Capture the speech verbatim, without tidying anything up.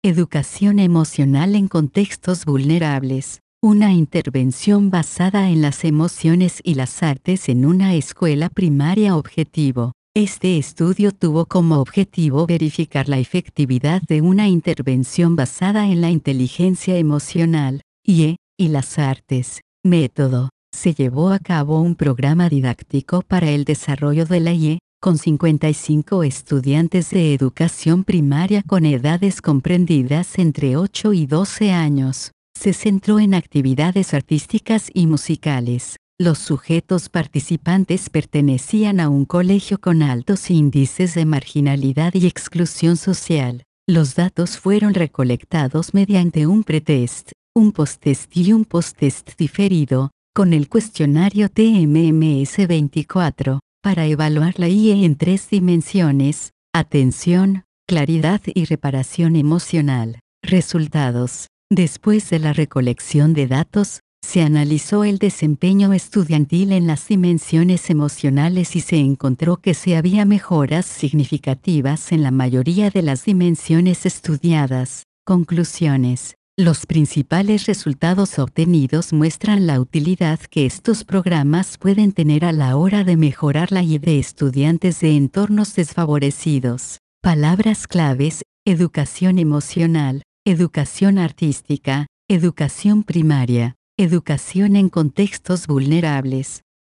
Educación emocional en contextos vulnerables. Una intervención basada en las emociones y las artes en una escuela primaria objetivo. Este estudio tuvo como objetivo verificar la efectividad de una intervención basada en la inteligencia emocional, I E, y las artes. Método. Se llevó a cabo un programa didáctico para el desarrollo de la I E, con cincuenta y cinco estudiantes de educación primaria con edades comprendidas entre ocho y doce años. Se centró en actividades artísticas y musicales. Los sujetos participantes pertenecían a un colegio con altos índices de marginalidad y exclusión social. Los datos fueron recolectados mediante un pretest, un posttest y un posttest diferido, con el cuestionario T M M S veinticuatro, para evaluar la I E en tres dimensiones: atención, claridad y reparación emocional. Resultados. Después de la recolección de datos, se analizó el desempeño estudiantil en las dimensiones emocionales y se encontró que se había mejoras significativas en la mayoría de las dimensiones estudiadas. Conclusiones. Los principales resultados obtenidos muestran la utilidad que estos programas pueden tener a la hora de mejorar la I E de estudiantes de entornos desfavorecidos. Palabras claves: educación emocional, educación artística, educación primaria, educación en contextos vulnerables.